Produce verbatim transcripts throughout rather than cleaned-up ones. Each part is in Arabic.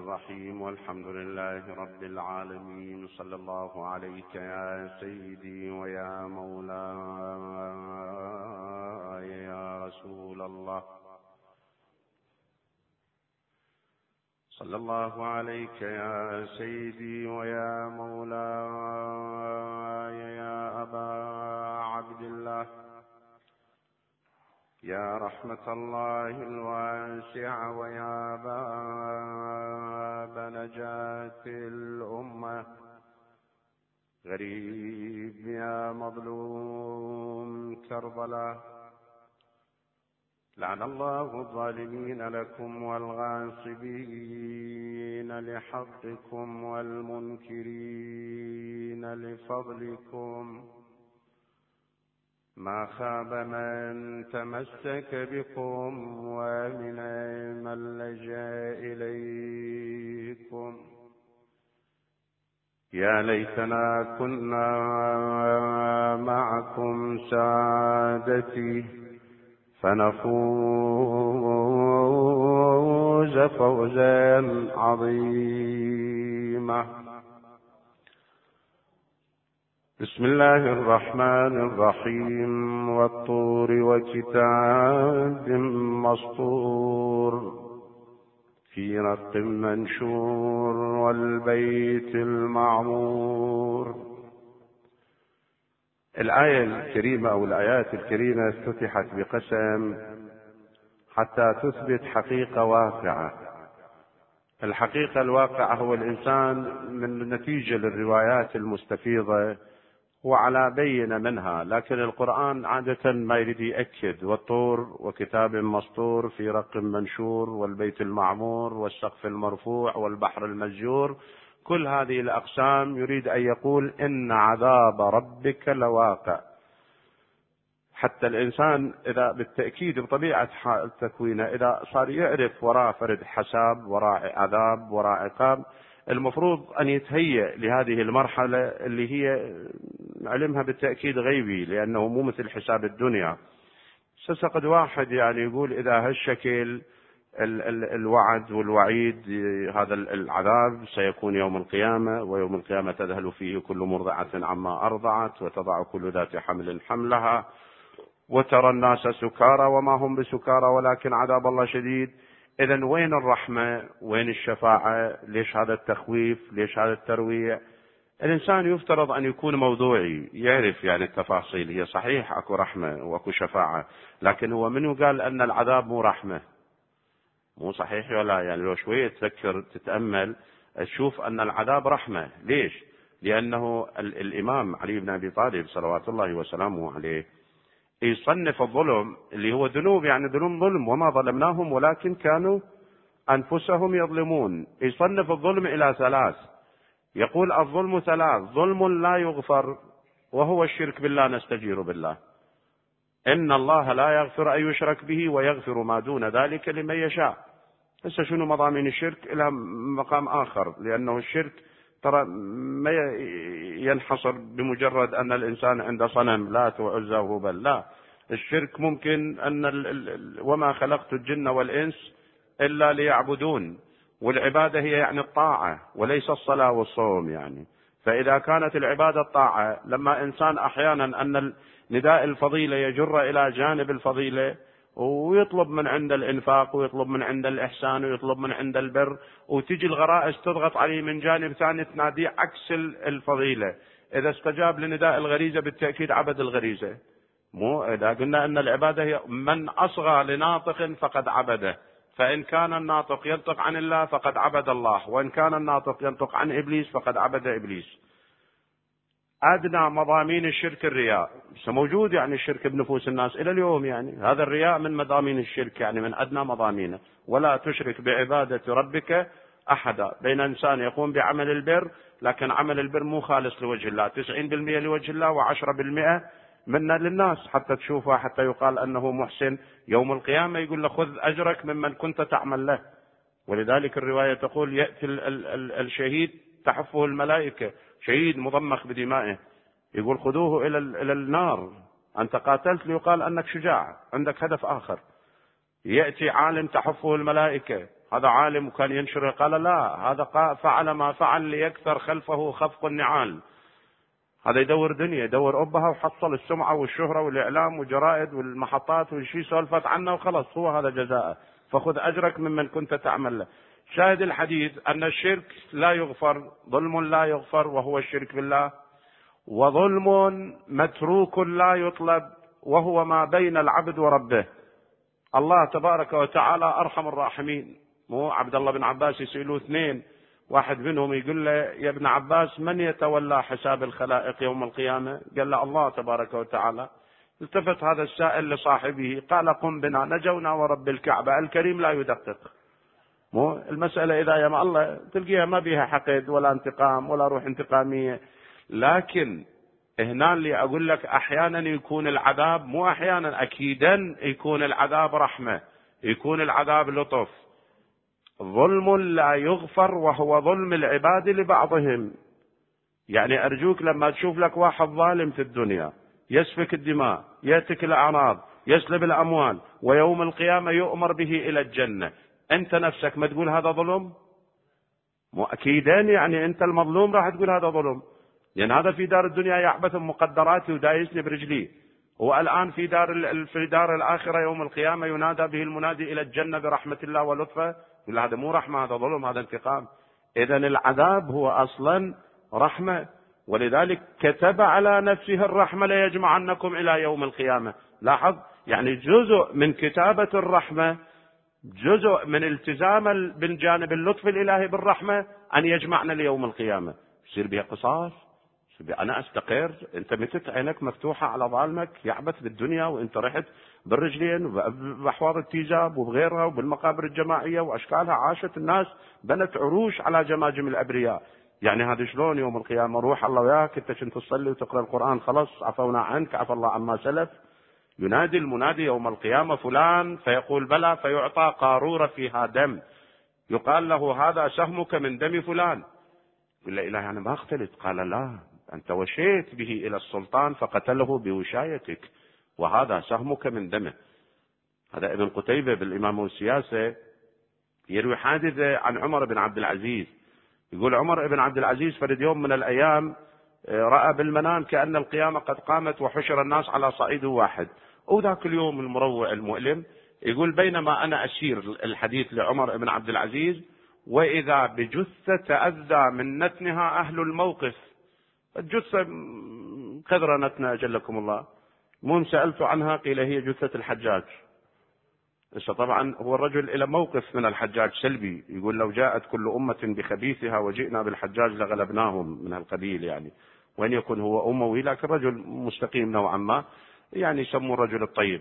الرحيم. والحمد لله رب العالمين. صلى الله عليك يا سيدي ويا مولاي يا رسول الله. صلى الله عليك يا سيدي ويا مولاي يا أبا عبد الله، يا رحمة الله الواسعة ويا باب نجاة الأمة، غريب يا مظلوم كربلاء. لعن الله الظالمين لكم والغاصبين لحقكم والمنكرين لفضلكم. ما خاب من تمسك بكم ومن من لجأ إليكم. يا ليتنا كنا معكم سادتي فنفوز فوزا عظيما. بسم الله الرحمن الرحيم. والطور وكتاب مسطور في رق منشور والبيت المعمور. الآية الكريمة أو الآيات الكريمة افتتحت بقسم حتى تثبت حقيقة واقعة. الحقيقة الواقعة هو الإنسان من نتيجة للروايات المستفيضة وعلى بينة منها، لكن القرآن عادة ما يريد يأكد. والطور وكتاب مسطور في رق منشور والبيت المعمور والسقف المرفوع والبحر المسجور، كل هذه الأقسام يريد أن يقول إن عذاب ربك لواقع. حتى الإنسان إذا بالتأكيد بطبيعة تكوينه إذا صار يعرف وراء فرد حساب وراء عذاب وراء عقاب، المفروض أن يتهيأ لهذه المرحلة اللي هي علمها بالتأكيد غيبي، لأنه مو مثل حساب الدنيا. سقد واحد يعني يقول إذا هالشكل ال ال الوعد والوعيد هذا العذاب سيكون يوم القيامة، ويوم القيامة تذهل فيه كل مرضعة عما أرضعت وتضع كل ذات حمل حملها وترى الناس سكارى وما هم بسكارى ولكن عذاب الله شديد. إذن وين الرحمة؟ وين الشفاعة؟ ليش هذا التخويف؟ ليش هذا الترويع؟ الإنسان يفترض أن يكون موضوعي، يعرف يعني التفاصيل. هي صحيح أكو رحمة وأكو شفاعة، لكن هو منو قال أن العذاب مو رحمة؟ مو صحيح ولا؟ يعني لو شوية تفكر تتأمل تشوف أن العذاب رحمة. ليش؟ لأنه الإمام علي بن أبي طالب صلوات الله وسلامه عليه يصنف الظلم اللي هو ذنوب، يعني ذنوب ظلم وما ظلمناهم ولكن كانوا أنفسهم يظلمون. يصنف الظلم إلى ثلاث، يقول الظلم ثلاث: ظلم لا يغفر وهو الشرك بالله نستجير بالله، إن الله لا يغفر أن يشرك به ويغفر ما دون ذلك لمن يشاء. هسه شنو مضامين الشرك؟ إلى مقام آخر، لأنه الشرك ترى ما ينحصر بمجرد أن الإنسان عنده صنم لات وعزى وهبل، لا. الشرك ممكن أن ال ال وما خلقت الجن والإنس إلا ليعبدون، والعبادة هي يعني الطاعة وليس الصلاة والصوم يعني. فإذا كانت العبادة الطاعة، لما إنسان أحيانا أن نداء الفضيلة يجر إلى جانب الفضيلة ويطلب من عند الإنفاق ويطلب من عند الإحسان ويطلب من عند البر، وتجي الغرائز تضغط عليه من جانب ثاني تناديه عكس الفضيلة. إذا استجاب لنداء الغريزة بالتأكيد عبد الغريزة. مو إذا قلنا أن العبادة هي من أصغى لناطق فقد عبده، فإن كان الناطق ينطق عن الله فقد عبد الله، وإن كان الناطق ينطق عن إبليس فقد عبد إبليس. أدنى مضامين الشرك الرياء، موجود يعني الشرك بنفوس الناس إلى اليوم، يعني هذا الرياء من مضامين الشرك، يعني من أدنى مضامينه. ولا تشرك بعبادة ربك أحدا. بين إنسان يقوم بعمل البر لكن عمل البر مو خالص لوجه الله، تسعين بالمئة لوجه الله وعشرة بالمئة منا للناس حتى تشوفه، حتى يقال أنه محسن. يوم القيامة يقول له خذ أجرك ممن كنت تعمل له. ولذلك الرواية تقول يأتي ال ال ال الشهيد تحفه الملائكة، شهيد مضمخ بدمائه، يقول خذوه إلى إلى النار، أنت قاتلت ليقال أنك شجاع، عندك هدف آخر. يأتي عالم تحفه الملائكة هذا عالم وكان ينشر، قال لا، هذا فعل ما فعل ليكثر خلفه خفق النعال. هذا يدور دنيا، يدور أبها وحصل السمعة والشهرة والإعلام والجرائد والمحطات والشي سولفت عنه وخلص، هو هذا جزاءه، فخذ أجرك ممن كنت تعمل له. شاهد الحديث أن الشرك لا يغفر، ظلم لا يغفر وهو الشرك بالله، وظلم متروك لا يطلب وهو ما بين العبد وربه. الله تبارك وتعالى أرحم الراحمين. مو عبد الله بن عباس يسألوه اثنين، واحد منهم يقول له يا ابن عباس من يتولى حساب الخلائق يوم القيامة؟ قال له الله تبارك وتعالى. التفت هذا السائل لصاحبه قال قم بنا نجونا ورب الكعبة، الكريم لا يدقق. مو المسألة إذا يا الله تلقيها ما بيها حقد ولا انتقام ولا روح انتقامية، لكن هنا اللي أقول لك أحيانا يكون العذاب، مو أحيانا أكيدا يكون العذاب رحمة، يكون العذاب لطف. ظلم لا يغفر وهو ظلم العباد لبعضهم. يعني أرجوك لما تشوف لك واحد ظالم في الدنيا يسفك الدماء، يأتك الأعراض، يسلب الأموال، ويوم القيامة يؤمر به إلى الجنة، أنت نفسك ما تقول هذا ظلم؟ مو أكيدا يعني أنت المظلوم راح تقول هذا ظلم، لأن يعني هذا في دار الدنيا يعبث مقدراتي ودايسني برجلي، والآن في دار في دار الآخرة يوم القيامة ينادى به المنادي إلى الجنة برحمة الله ولطفه، يقول هذا مو رحمة، هذا ظلم، هذا انتقام. إذن العذاب هو أصلا رحمة، ولذلك كتب على نفسه الرحمة ليجمعنكم إلى يوم القيامة. لاحظ يعني جزء من كتابة الرحمة، جزء من التزام بالجانب اللطف الإلهي بالرحمة أن يجمعنا ليوم القيامة، يصير بها قصاص، أنا أستقر، أنت متت عينك مفتوحة على ظالمك يعبث بالدنيا وأنت رحت بالرجلين وبأحواض التيجاب وبغيرها وبالمقابر الجماعية وأشكالها، عاشت الناس بنت عروش على جماجم الأبرياء. يعني هذا شلون يوم القيامة روح الله وياك أنت كنت تصلي وتقرأ القرآن خلاص عفونا عنك عفى الله عما سلف؟ ينادي المنادي يوم القيامة فلان فيقول بلى، فيعطى قارورة فيها دم، يقال له هذا سهمك من دم فلان. يقول لا إله أنا ما اختلت، قال لا أنت وشيت به إلى السلطان فقتله بوشايتك وهذا سهمك من دمه. هذا ابن قتيبة بالإمام والسياسة يروي حادثة عن عمر بن عبد العزيز، يقول عمر بن عبد العزيز فرد يوم من الأيام رأى بالمنام كأن القيامة قد قامت وحشر الناس على صعيد واحد، وذاك اليوم المروع المؤلم يقول بينما أنا أسير الحديث لعمر بن عبد العزيز وإذا بجثة تأذى من نتنها أهل الموقف، الجثة قدر نتنا أجلكم الله، مو سألت عنها قيل هي جثة الحجاج. طبعا هو الرجل إلى موقف من الحجاج سلبي، يقول لو جاءت كل أمة بخبيثها وجئنا بالحجاج لغلبناهم من هالقبيل، يعني وإن يكن هو أموي لكن رجل مستقيم نوعا ما، يعني يسموه الرجل الطيب.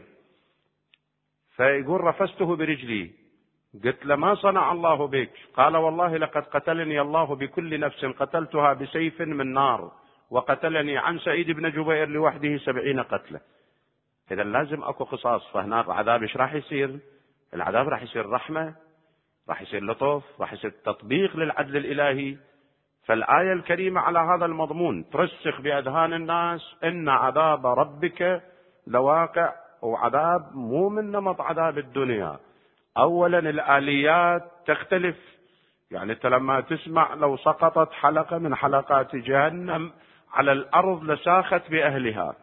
فيقول رفسته برجلي قلت له ما صنع الله بك؟ قال والله لقد قتلني الله بكل نفس قتلتها بسيف من نار، وقتلني عن سعيد بن جبير لوحده سبعين قتله. إذا لازم أكو قصاص، فهنا العذاب إيش راح يصير؟ العذاب راح يصير رحمة، راح يصير لطف، راح يصير تطبيق للعدل الإلهي. فالآية الكريمة على هذا المضمون ترسخ بأذهان الناس إن عذاب ربك لواقع، وعذاب مو من نمط عذاب الدنيا. أولا الآليات تختلف، يعني أنت لما تسمع لو سقطت حلقة من حلقات جهنم على الأرض لساخت بأهلها.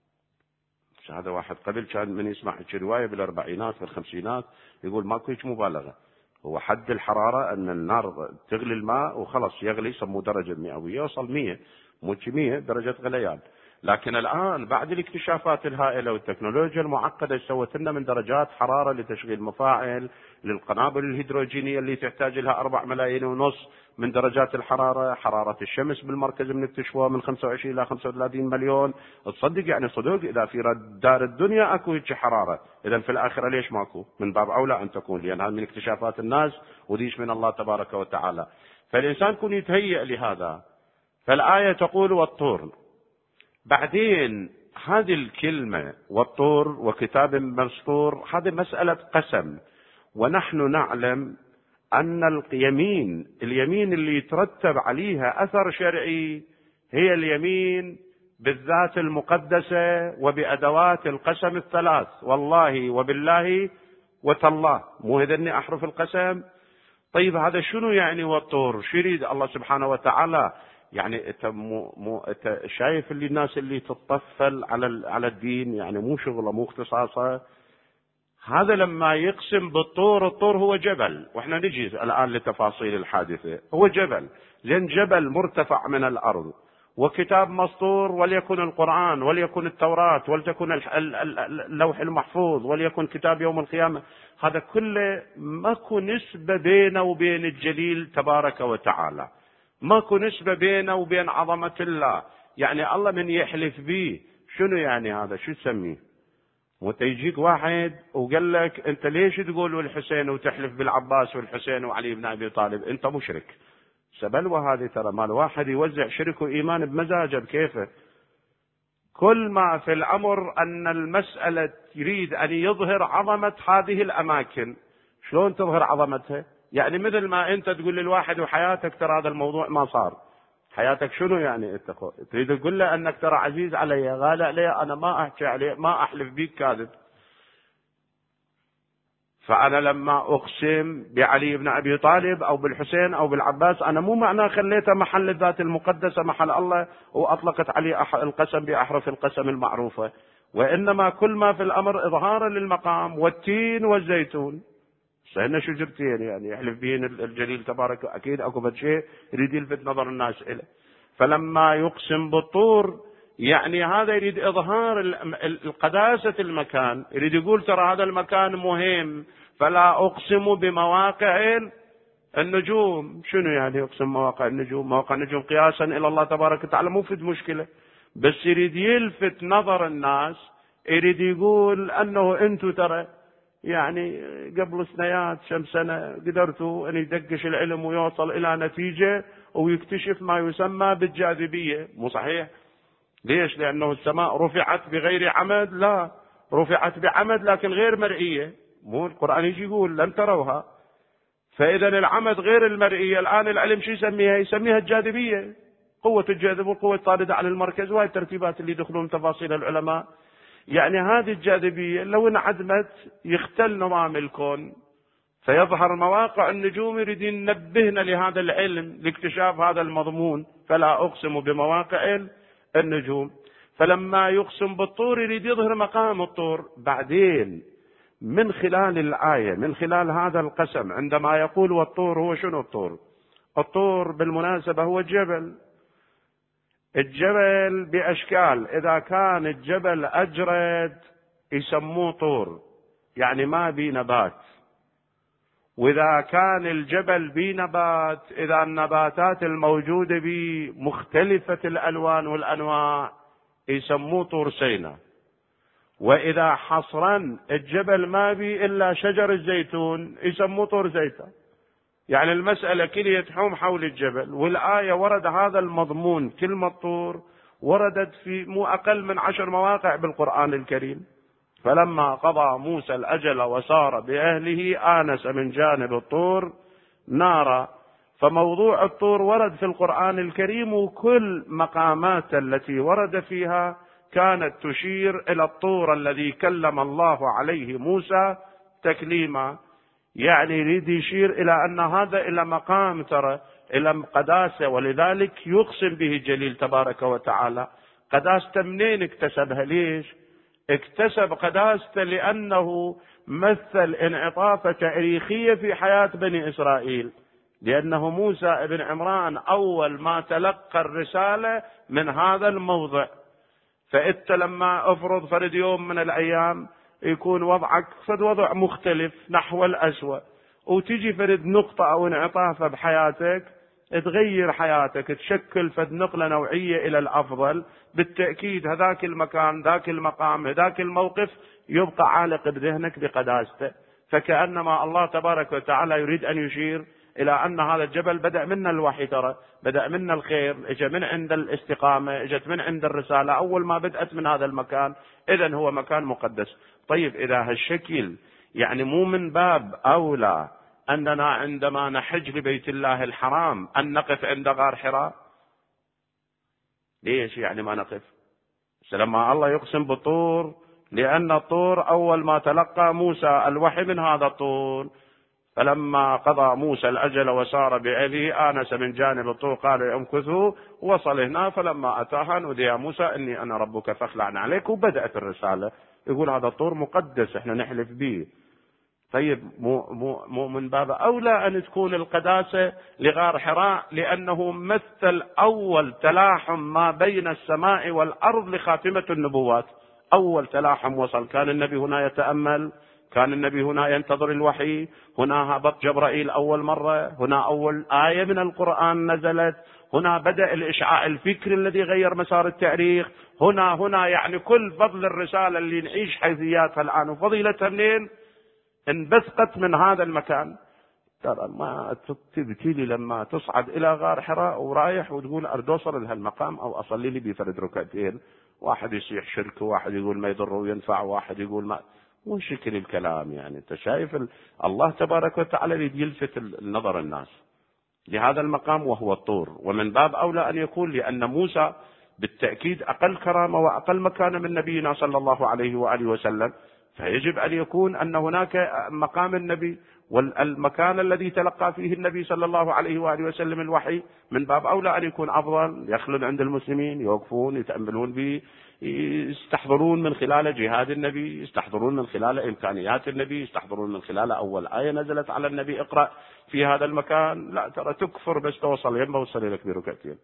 هذا واحد قبل كان من يسمع رواية بالأربعينات بالخمسينات يقول ماكو هيك مبالغة، هو حد الحرارة أن النار تغلي الماء وخلص يغلي، يسموه درجة مئوية، يوصل مية، مو مية درجة غليان. لكن الآن بعد الاكتشافات الهائلة والتكنولوجيا المعقدة سوت لنا من درجات حرارة لتشغيل مفاعل للقنابل الهيدروجينية اللي تحتاج لها أربع ملايين ونص من درجات الحرارة. حرارة الشمس بالمركز من اكتشفوها من خمسة وعشرين إلى خمسة وثلاثين مليون. تصدق يعني صدق إذا في دار الدنيا أكو هيك حرارة، إذا في الآخرة ليش ماكو؟ من باب أولى أن تكون، لأن هذا من اكتشافات الناس وديش من الله تبارك وتعالى. فالإنسان يكون يتهيأ لهذا. فالآية تقول والطور، بعدين هذه الكلمة والطور وكتاب مسطور هذه مسألة قسم، ونحن نعلم أن اليمين اليمين اللي يترتب عليها أثر شرعي هي اليمين بالذات المقدسة وبأدوات القسم الثلاث، والله وبالله وتالله، مو هذني أحرف القسم. طيب هذا شنو يعني والطور؟ شو يريد الله سبحانه وتعالى؟ يعني انت مو مو انت شايف اللي الناس اللي تتطفل على على الدين، يعني مو شغله مو اختصاصه. هذا لما يقسم بالطور، الطور هو جبل، واحنا نجي الان لتفاصيل الحادثه. هو جبل، لان جبل مرتفع من الارض، وكتاب مسطور، وليكن القرآن، وليكن التوراة، ولتكن اللوح المحفوظ، وليكن كتاب يوم القيامة. هذا كله ماكو نسبة بينه وبين الجليل تبارك وتعالى، ماكو نسبة بينه وبين عظمة الله. يعني الله من يحلف به شنو يعني هذا؟ شو تسميه؟ وتيجيك واحد وقال لك انت ليش تقول الحسين وتحلف بالعباس والحسين وعلي بن ابي طالب؟ انت مشرك. سبلوه هذه ترى مال واحد يوزع شرك وإيمان بمزاجه بكيفه. كل ما في الأمر أن المسألة يريد أن يظهر عظمة هذه الأماكن. شلون تظهر عظمتها؟ يعني مثل ما أنت تقول للواحد وحياتك ترى هذا الموضوع ما صار. حياتك شنو يعني؟ أنت تريد تقول له أنك ترى عزيز علي، غالي علي، أنا ما أحكي عليه، ما أحلف بيك كاذب. فأنا لما أقسم بعلي بن أبي طالب أو بالحسين أو بالعباس، أنا مو معناه خليته محل الذات المقدسة محل الله وأطلقت عليه القسم بأحرف القسم المعروفة، وإنما كل ما في الأمر إظهارا للمقام. والتين والزيتون سهلنا شجرتين يعني يحلف بهن الجليل تبارك، أكيد أكو شيء يريد يلفت نظر الناس إليه. فلما يقسم بالطور يعني هذا يريد إظهار القداسة المكان، يريد يقول ترى هذا المكان مهم. فلا أقسم بمواقع النجوم. شنو يعني يقسم مواقع النجوم؟ مواقع النجوم قياسا إلى الله تبارك وتعالى مو في مشكلة، بس يريد يلفت نظر الناس، يريد يقول أنه أنتم ترى يعني قبل سنوات كم سنة قدرتوا أن يدقش العلم ويوصل إلى نتيجة ويكتشف ما يسمى بالجاذبية. مو صحيح. ليش؟ لأنه السماء رفعت بغير عمد؟ لا، رفعت بعمد لكن غير مرئية. مو القرآن يجي يقول لن تروها. فإذا العمد غير المرئية. الآن العلم شو يسميها؟ يسميها الجاذبية، قوة الجاذب والقوة الطاردة على المركز، وهي الترتيبات اللي يدخلون تفاصيل العلماء. يعني هذه الجاذبية لو انعدمت يختل نظام الكون، فيظهر مواقع النجوم. يريد ينبهنا لهذا العلم لاكتشاف هذا المضمون. فلا أقسم بمواقع النجوم. فلما يقسم بالطور يريد يظهر مقام الطور. بعدين من خلال الآية، من خلال هذا القسم، عندما يقول والطور، هو شنو الطور؟ الطور بالمناسبة هو الجبل. الجبل بأشكال. إذا كان الجبل أجرد يسموه طور، يعني ما بي نبات. وإذا كان الجبل بي نبات، إذا النباتات الموجودة بي مختلفة الألوان والأنواع، يسموه طور سيناء. وإذا حصرا الجبل ما بي إلا شجر الزيتون، يسموه طور زيتون. يعني المسألة كلها تحوم حول الجبل. والآية ورد هذا المضمون، كلمة طور وردت في مو أقل من عشر مواقع بالقرآن الكريم. فلما قضى موسى الأجل وسار بأهله آنس من جانب الطور نارا. فموضوع الطور ورد في القرآن الكريم، وكل مقامات التي ورد فيها كانت تشير إلى الطور الذي كلم الله عليه موسى تكليما. يعني يريد يشير إلى أن هذا إلى مقام ترى إلى قداسة، ولذلك يقسم به الجليل تبارك وتعالى. قداسته منين اكتسبها؟ ليش اكتسب قداسته؟ لأنه مثل انعطافة تاريخية في حياة بني إسرائيل. لأنه موسى بن عمران أول ما تلقى الرسالة من هذا الموضع. فأنت لما افرض فرد يوم من الأيام يكون وضعك فرد وضع مختلف نحو الأسوأ، وتجي فرد نقطة أو انعطافة بحياتك تغير حياتك، تشكل فد نقلة نوعية إلى الأفضل، بالتأكيد هذاك المكان، ذاك المقام، ذاك الموقف يبقى عالق بذهنك بقداسته. فكأنما الله تبارك وتعالى يريد أن يشير إلى أن هذا الجبل بدأ منا الوحي، ترى بدأ منا الخير، اجى من عند الاستقامة، اجت من عند الرسالة، أول ما بدأت من هذا المكان. إذن هو مكان مقدس. طيب إذا هالشكل يعني مو من باب أولى أننا عندما نحج لبيت الله الحرام أن نقف عند غار حراء؟ ليش يعني ما نقف؟ لما الله يقسم بالطور، لأن الطور أول ما تلقى موسى الوحي من هذا الطور، فلما قضى موسى الأجل وسار بأهله آنس من جانب الطور قال امكثوا، وصل هنا فلما أتاها نودي يا موسى إني أنا ربك فاخلع عليك، وبدأت الرسالة. يقول هذا الطور مقدس احنا نحلف به. طيب مو, مو, مو من باب أولى أن تكون القداسة لغار حراء، لأنه مثل أول تلاحم ما بين السماء والأرض لخاتمة النبوات. أول تلاحم وصل، كان النبي هنا يتأمل، كان النبي هنا ينتظر الوحي، هنا هبط جبرائيل أول مرة، هنا أول آية من القرآن نزلت، هنا بدأ الإشعاع الفكري الذي غير مسار التاريخ، هنا هنا يعني كل فضل الرسالة اللي نعيش حيثياتها الآن وفضيلتها منين؟ انبثقت من هذا المكان. ترى ما تبكي لي لما تصعد إلى غار حراء ورايح وتقول أريد أوصل لهالمقام أو أصلي لي بفرد ركعتين، واحد يصيح شرك، وواحد يقول ما يضر وينفع، وواحد يقول ما، مو شكل الكلام. يعني أنت شايف الله تبارك وتعالى يلفت النظر الناس لهذا المقام وهو الطور، ومن باب أولى أن يكون، لأن موسى بالتأكيد أقل كرامة وأقل مكانة من نبينا صلى الله عليه وآله وسلم، فيجب أن يكون أن هناك مقام النبي والمكان الذي تلقى فيه النبي صلى الله عليه وآله وسلم الوحي من باب أولى أن يكون أفضل. يخلد عند المسلمين، يوقفون يتأملون به، يستحضرون من خلال جهاد النبي، يستحضرون من خلال إمكانيات النبي، يستحضرون من خلال أول آية نزلت على النبي اقرأ في هذا المكان. لا ترى تكفر بس توصل يما وصل لك بركعتين.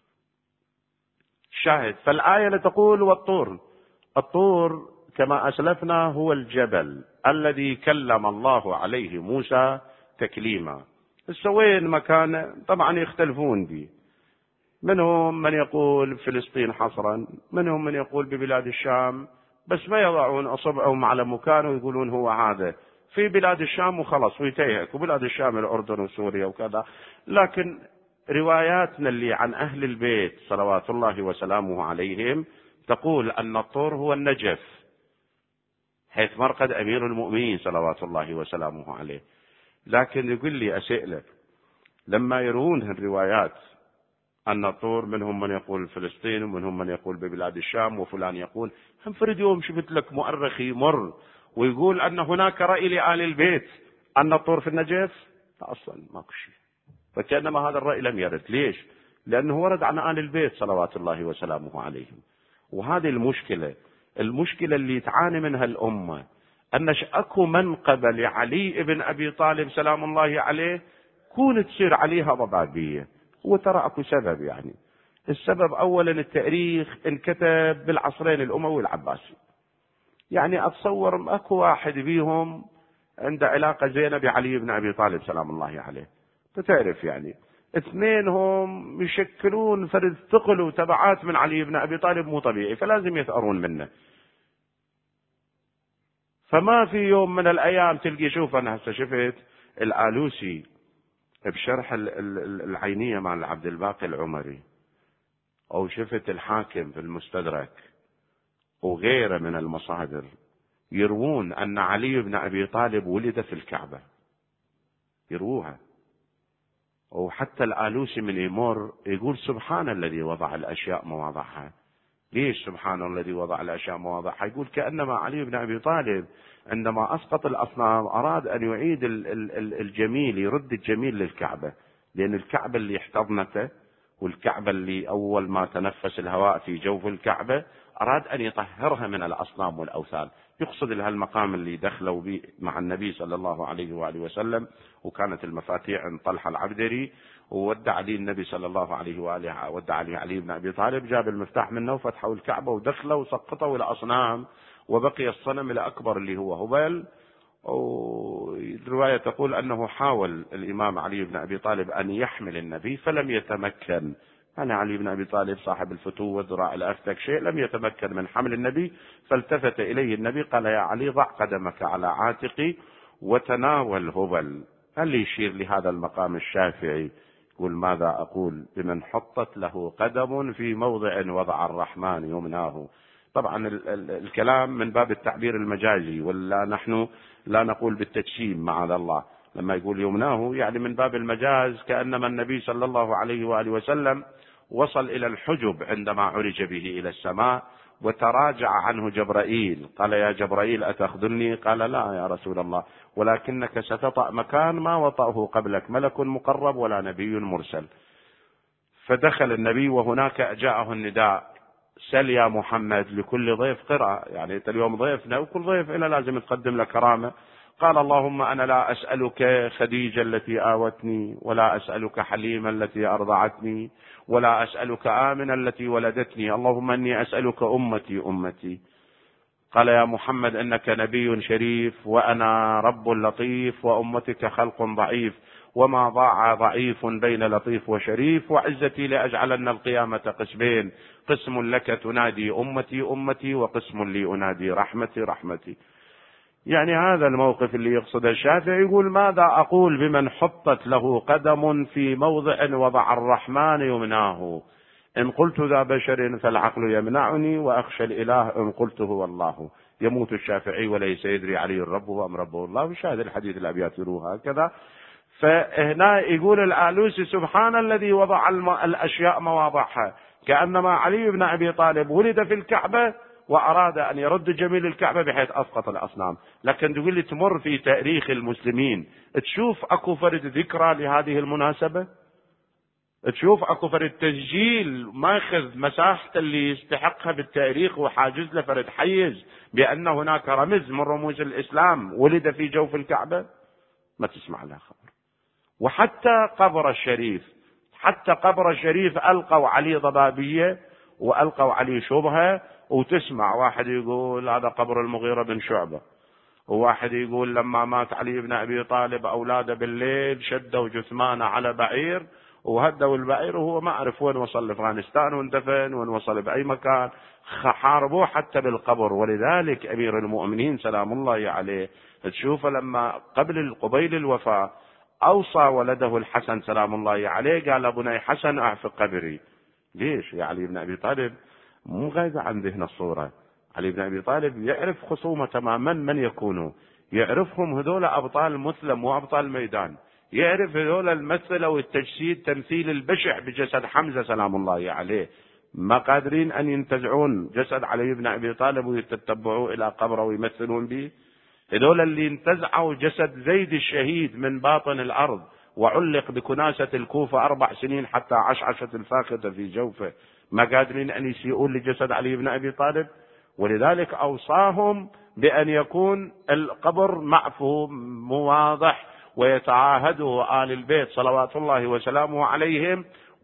شاهد، فالآية لتقول والطور. الطور كما أسلفنا هو الجبل الذي كلم الله عليه موسى تكليما. وين مكانه؟ طبعا يختلفون به، منهم من يقول فلسطين حصرا، منهم من يقول ببلاد الشام، بس ما يضعون أصبعهم على مكان ويقولون هو هذا في بلاد الشام وخلص ويتيهك، وبلاد الشام الأردن وسوريا وكذا. لكن رواياتنا اللي عن أهل البيت صلوات الله وسلامه عليهم تقول أن الطور هو النجف، حيث مرقد أمير المؤمنين صلوات الله وسلامه عليه. لكن يقول لي أسئلة لما يرون الروايات أن الطور، منهم من يقول فلسطين ومنهم من يقول ببلاد الشام وفلان يقول، هم فرد يوم شفت لك مؤرخ يمر ويقول أن هناك رأي لآل البيت أن الطور في النجف؟ أصلا ماكو شيء. فكأنما هذا الرأي لم يرد. ليش؟ لأنه ورد عن آل البيت صلوات الله وسلامه عليهم. وهذه المشكلة المشكلة اللي تعاني منها الأمة، أن أكو منقبة لعلي بن أبي طالب سلام الله عليه كون تصير عليها ضبابية. وترى أكو سبب. يعني السبب أولا التاريخ انكتب بالعصرين الأموي والعباسي. يعني أتصور أكو واحد بيهم عنده علاقة زينة بعلي بن أبي طالب سلام الله عليه. تعرف يعني اثنين هم يشكلون فرد ثقل وتبعات من علي بن أبي طالب مو طبيعي، فلازم يثأرون منه. فما في يوم من الأيام تلقي، شوف أنا هسه شفت الآلوسي بشرح العينية مع عبد الباقي العمري، أو شفت الحاكم في المستدرك وغيره من المصادر يروون أن علي بن أبي طالب ولد في الكعبة، يروها. وحتى الآلوسي من يمر يقول سبحان الذي وضع الأشياء مواضعها. ليش سبحان الذي وضع الأشياء مواضعها؟ يقول كأنما علي بن أبي طالب عندما أسقط الأصنام أراد أن يعيد الجميل، يرد الجميل للكعبة، لأن الكعبة اللي احتضنته والكعبة اللي أول ما تنفس الهواء في جوف الكعبة أراد أن يطهرها من الأصنام والأوثان. يقصد لها المقام اللي دخلوا به مع النبي صلى الله عليه وآله وسلم، وكانت المفاتيح عند طلحة العبدري، وودع علي النبي صلى الله عليه وآله ودع علي علي بن أبي طالب، جاب المفتاح منه وفتحوا الكعبة ودخلوا وسقطوا الأصنام، وبقي الصنم الأكبر اللي هو هبل. والرواية تقول أنه حاول الإمام علي بن أبي طالب أن يحمل النبي فلم يتمكن. أنا علي بن أبي طالب صاحب الفتوة والذراع الأفتك شيء، لم يتمكن من حمل النبي، فالتفت إليه النبي قال يا علي ضع قدمك على عاتقي وتناول هبل. هل يشير لهذا المقام الشافعي يقول ماذا أقول بمن حطت له قدم في موضع وضع الرحمن يمناه. طبعا ال ال الكلام من باب التعبير المجازي، ولا نحن لا نقول بالتجسيم معاذ الله. لما يقول يمناه يعني من باب المجاز، كأنما النبي صلى الله عليه وآله وسلم وصل إلى الحجب عندما عرج به إلى السماء، وتراجع عنه جبرائيل، قال يا جبرائيل أتخذلني؟ قال لا يا رسول الله، ولكنك ستطأ مكان ما وطأه قبلك ملك مقرب ولا نبي مرسل. فدخل النبي وهناك جاءه النداء: سل يا محمد لكل ضيف قرأ، يعني انت اليوم ضيفنا وكل ضيف إلا لازم تقدم له كرامة. قال: اللهم أنا لا أسألك خديجة التي آوتني، ولا أسألك حليمة التي أرضعتني، ولا أسألك آمنة التي ولدتني، اللهم أني أسألك أمتي أمتي. قال: يا محمد إنك نبي شريف، وأنا رب لطيف، وأمتك خلق ضعيف، وما ضاع ضعيف بين لطيف وشريف، وعزتي لأجعلن القيامة قسمين، قسم لك تنادي أمتي أمتي، وقسم لي أنادي رحمتي رحمتي. يعني هذا الموقف اللي يقصده الشافعي. يقول: ماذا أقول بمن حطت له قدم في موضع وضع الرحمن يمناه؟ إن قلت ذا بشر فالعقل يمنعني، وأخشى الإله إن قلت هو الله. يموت الشافعي وليس يدري عليه ربه أم ربه الله. وشاهد الحديث الأبيات يروها هكذا. فهنا يقول الآلوسي: سبحان الذي وضع الأشياء مواضعها، كأنما علي بن أبي طالب ولد في الكعبة وأراد أن يرد جميل الكعبة بحيث أسقط الأصنام. لكن تقول لي تمر في تاريخ المسلمين تشوف أكو فرد ذكرى لهذه المناسبة؟ تشوف أكو فرد تسجيل ماخذ مساحة اللي يستحقها بالتاريخ وحاجز له فرد حيز بأن هناك رمز من رموز الإسلام ولد في جوف الكعبة؟ ما تسمع لها خبر. وحتى قبر الشريف، حتى قبر الشريف ألقوا عليه ضبابية وألقوا عليه شبهة. وتسمع واحد يقول هذا قبر المغيرة بن شعبة، وواحد يقول لما مات علي بن أبي طالب أولاده بالليل شدوا جثمانه على بعير وهدوا البعير وهو ما أعرف وين وصل، لأفغانستان واندفن، وين وصل بأي مكان، حاربوه حتى بالقبر. ولذلك أمير المؤمنين سلام الله عليه تشوف لما قبل قبيل الوفاة أوصى ولده الحسن سلام الله عليه، قال: بني حسن أعفق قبري. ليش؟ يا علي بن أبي طالب مو غايبة عن ذهن الصورة. علي بن أبي طالب يعرف خصومه تماما من يكونوا، يعرفهم هذول أبطال مسلم وأبطال ميدان، يعرف هذول المثل والتجسيد تمثيل البشع بجسد حمزة سلام الله عليه، ما قادرين أن ينتزعون جسد علي بن أبي طالب ويتتبعوا إلى قبره ويمثلون به. هذول اللي انتزعوا جسد زيد الشهيد من باطن الأرض وعلق بكناسة الكوفة أربع سنين حتى عشعشت الفاخذة في جوفه، ما قادرين أن يسيئون لجسد علي بن أبي طالب. ولذلك أوصاهم بأن يكون القبر معفو مواضح ويتعاهده آل البيت صلوات الله وسلامه عليهم،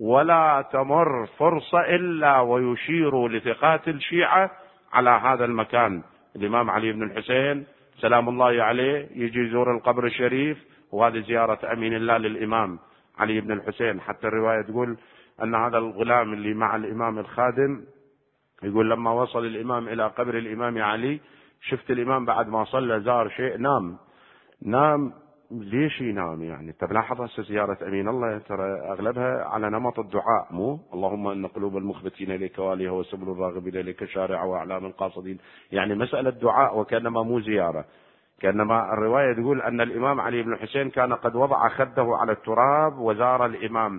ولا تمر فرصة إلا ويشير لثقات الشيعة على هذا المكان. الإمام علي بن الحسين سلام الله عليه يجي يزور القبر الشريف، وهذه زيارة أمين الله للإمام علي بن الحسين. حتى الرواية تقول أن هذا الغلام اللي مع الإمام الخادم يقول لما وصل الإمام إلى قبر الإمام علي شفت الإمام بعد ما صلى زار شيء نام. نام ليش ينام؟ يعني انت بلاحظ هسه زيارة أمين الله ترى أغلبها على نمط الدعاء، مو اللهم إن قلوب المخبتين إليك واليها وسبل الراغبين إليك شارعة وأعلام القاصدين، يعني مسألة دعاء وكأنما مو زيارة. كأنما الرواية تقول أن الإمام علي بن الحسين كان قد وضع خده على التراب وزار الإمام.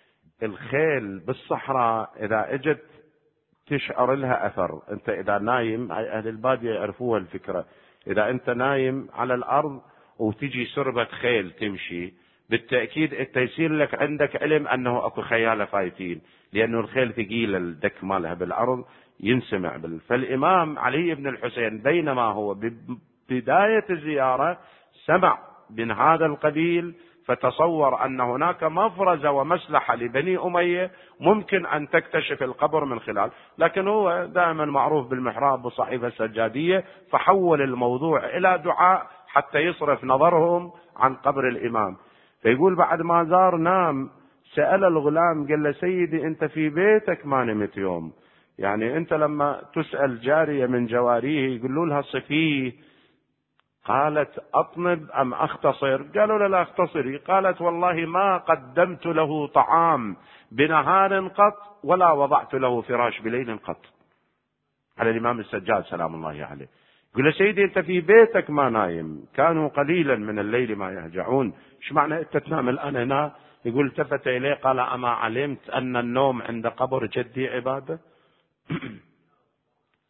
الخيل بالصحراء إذا اجت تشعر لها أثر. أنت إذا نايم، أهل البادية يعرفوها الفكرة، إذا أنت نايم على الأرض وتجي سربة خيل تمشي، بالتأكيد أنت يصير لك عندك علم أنه أكو خيالة فايتين، لأنه الخيل ثقيلة الدك مالها بالأرض ينسمع بال. فالإمام علي بن الحسين بينما هو ببداية الزيارة سمع من هذا القبيل، فتصور أن هناك مفرزة ومسلحة لبني أمية ممكن أن تكتشف القبر من خلال، لكن هو دائما معروف بالمحراب والصحيفة السجادية، فحول الموضوع إلى دعاء حتى يصرف نظرهم عن قبر الإمام. فيقول بعد ما زار نام، سأل الغلام قال له: سيدي أنت في بيتك ما نمت يوم؟ يعني أنت لما تسأل جارية من جواريه يقولوا لها صفيه، قالت: أطنب أم أختصر؟ قالوا لا لا اختصري. قالت: والله ما قدمت له طعام بنهار قط ولا وضعت له فراش بليل قط. على الإمام السجاد سلام الله عليه. يقول له: سيدي أنت في بيتك ما نايم، كانوا قليلا من الليل ما يهجعون، ايش معنى أنت تنام الآن هنا؟ يقول التفت إليه قال: أما علمت أن النوم عند قبر جدي عبادة؟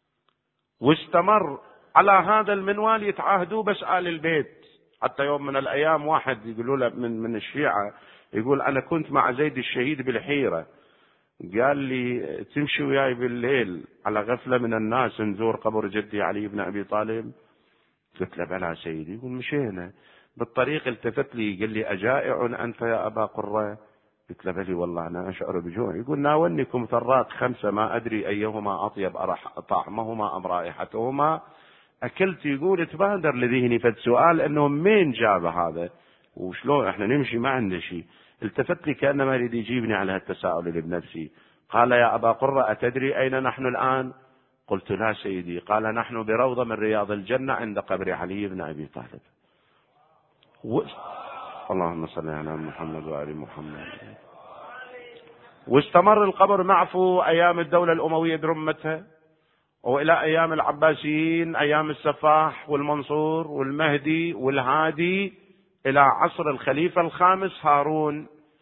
واستمر على هذا المنوال يتعاهدوا بس آل البيت. حتى يوم من الأيام واحد يقولوا له من من الشيعة يقول أنا كنت مع زيد الشهيد بالحيرة، قال لي تمشي وياي بالليل على غفلة من الناس نزور قبر جدي علي بن أبي طالب؟ قلت له بلى سيدي. يقول مشينا بالطريق التفت لي قال لي أجائع أنت يا أبا قرة؟ قلت له بلي والله أنا أشعر بجوع. يقول ناولنكم ثرات خمسة ما أدري أيهما أطيب طعمهما أم رائحتهما. أكلت. يقول تبادر لذهني فد سؤال أنه مين جاب هذا وشلون احنا نمشي ما عندنا شيء. التفت لي كأنما يريد يجيبني على هالتساؤل اللي بنفسي. قال يا أبا قرة أتدري أين نحن الآن؟ قلت لا سيدي. قال نحن بروضة من رياض الجنة عند قبر علي بن أبي طالب. و... اللهم صل على محمد وآل محمد. واستمر القبر معفو أيام الدولة الأموية برمتها، وإلى أيام العباسيين، أيام السفاح والمنصور والمهدي والهادي، إلى عصر الخليفة الخامس هارون.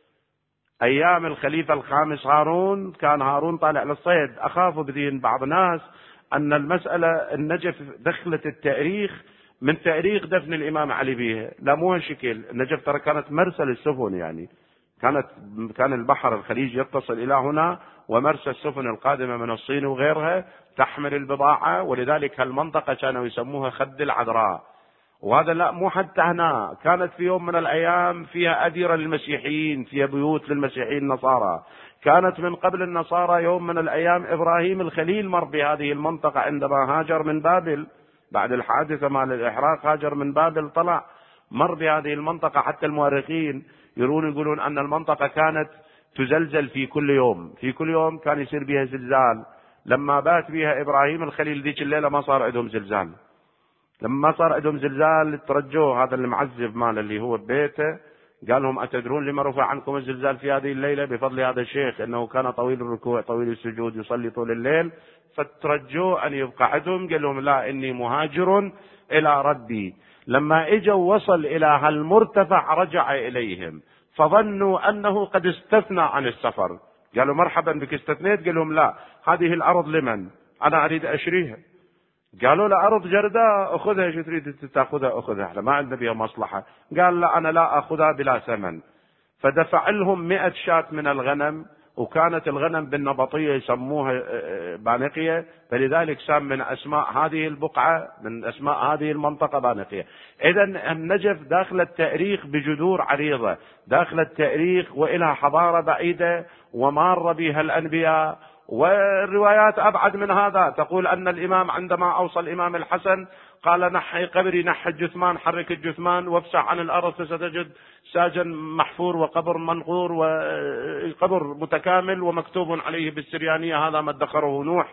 أيام الخليفة الخامس هارون كان هارون طالع للصيد. أخاف بذهن بعض الناس أن المسألة النجف دخلت التاريخ من تاريخ دفن الإمام علي بيها. لا مو هالشكل. النجف ترى كانت مرسل السفن، يعني كانت كان البحر الخليج يتصل إلى هنا، ومرسى السفن القادمة من الصين وغيرها تحمل البضاعة، ولذلك هالمنطقة كانوا يسموها خد العذراء. وهذا لا مو حتى هنا، كانت في يوم من الأيام فيها أديرة للمسيحيين، فيها بيوت للمسيحيين النصارى. كانت من قبل النصارى يوم من الأيام إبراهيم الخليل مر بهذه المنطقة عندما هاجر من بابل بعد الحادثة مال الإحراق، هاجر من بابل طلع مر بهذه المنطقة. حتى المؤرخين يرون يقولون أن المنطقة كانت تزلزل في كل يوم، في كل يوم كان يصير بها زلزال. لما بات بها إبراهيم الخليل ذيك الليلة ما صار عندهم زلزال. لما صار عندهم زلزال ترجوه هذا المعذب مال اللي هو ببيته، قال لهم أتدرون لما رفع عنكم الزلزال في هذه الليلة؟ بفضل هذا الشيخ أنه كان طويل الركوع طويل السجود يصلي طول الليل. فترجوه أن يبقى عندهم. قال لهم لا إني مهاجر إلى ربي. لما اجوا وصل إلى هالمرتفع رجع إليهم فظنوا أنه قد استثنى عن السفر. قالوا مرحبا بك استثنيت؟ قال لهم لا، هذه الأرض لمن؟ أنا أريد أشريها. قالوا له أرض جرداء أخذها، شو تريد تأخذها؟ أخذها، احنا ما عندنا بها مصلحة. قال لا أنا لا أخذها بلا ثمن. فدفع لهم مئة شاة من الغنم، وكانت الغنم بالنبطية يسموها بانقية، فلذلك سام من أسماء هذه البقعة من أسماء هذه المنطقة بانقية. إذن النجف داخل التاريخ بجذور عريضة، داخل التاريخ وإلى حضارة بعيدة ومار بها الأنبياء. والروايات أبعد من هذا، تقول أن الإمام عندما أوصى الإمام الحسن قال نحي قبري، نحي الجثمان، حرك الجثمان وافسح عن الأرض فستجد ساجا محفور وقبر منقور وقبر متكامل ومكتوب عليه بالسريانية هذا ما ادخره نوح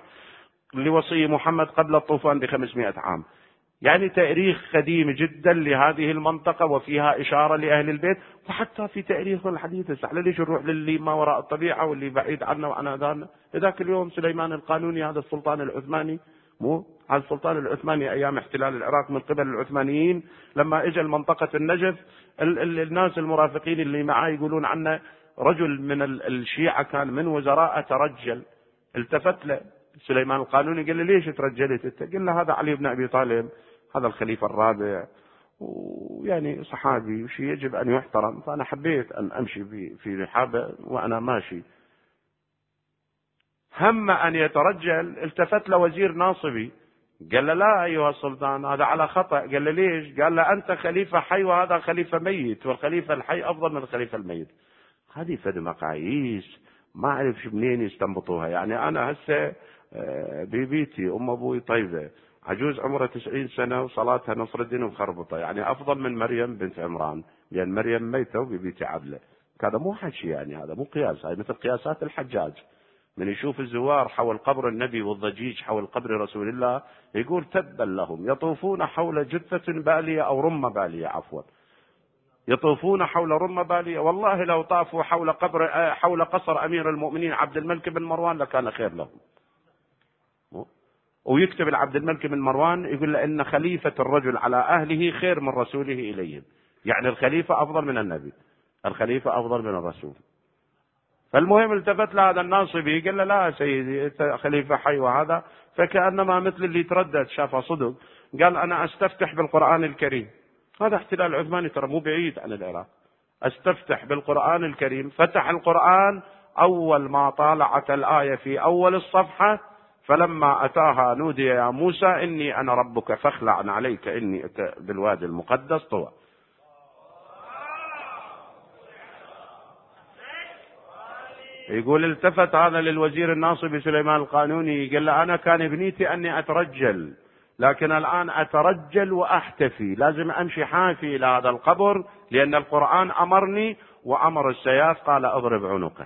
لوصي محمد قبل الطوفان بخمسمائة عام. يعني تاريخ قديم جدا لهذه المنطقة، وفيها إشارة لأهل البيت. وحتى في تاريخ الحديث سهل ليش نروح للي ما وراء الطبيعة واللي بعيد عنا وعن أذاننا. ذاك اليوم سليمان القانوني هذا السلطان العثماني، مو هذا السلطان العثماني أيام احتلال العراق من قبل العثمانيين، لما اجى المنطقة النجف ال ال الناس المرافقين اللي معاه يقولون عنه رجل من الشيعة كان من وزراء ترجل. التفت له سليمان القانوني قال له ليش ترجلت انت؟ قال له هذا علي بن أبي طالب، هذا الخليفة الرابع، ويعني صحابي وشي يجب أن يحترم، فأنا حبيت أن أمشي في رحابه وأنا ماشي. هم أن يترجل التفت له وزير ناصبي قال له لا أيها السلطان هذا على خطأ. قال له ليش؟ قال له أنت خليفة حي وهذا خليفة ميت، والخليفة الحي أفضل من الخليفة الميت. هذه فد مقاييس ما أعرف منين يستنبطوها. يعني أنا هسه ببيتي أم أبوي طيبة عجوز عمرها تسعين سنة وصلاتها نصر الدين ومخربطة، يعني أفضل من مريم بنت عمران، لأن مريم ميتة وببيتي عدلة. هذا مو حكي، يعني هذا مو قياس، هذا مثل قياسات الحجاج من يشوف الزوار حول قبر النبي والضجيج حول قبر رسول الله يقول تبا لهم يطوفون حول جثة بالية أو رمة بالية، عفوا يطوفون حول رمة بالية. والله لو طافوا حول قبر حول قصر أمير المؤمنين عبد الملك بن مروان لكان خير لهم. ويكتب العبد الملك بن مروان يقول لأن خليفة الرجل على أهله خير من رسوله إليهم، يعني الخليفة أفضل من النبي، الخليفة أفضل من الرسول. فالمهم التفت لهذا الناصبي قال له لا سيدي أنت خليفة حي وهذا، فكأنما مثل اللي تردد شافه صدق، قال أنا أستفتح بالقرآن الكريم. هذا احتلال عثماني ترى مو بعيد عن العراق. أستفتح بالقرآن الكريم، فتح القرآن، أول ما طالعت الآية في أول الصفحة فلما أتاها نودي يا موسى إني أنا ربك فاخلع عليك إني بالوادي المقدس طوى. يقول التفت هذا للوزير الناصبي سليمان القانوني قال له أنا كان بنيتي أني أترجل، لكن الآن أترجل وأحتفي، لازم أمشي حافي إلى هذا القبر لأن القرآن أمرني وأمر السياف قال أضرب عنقه.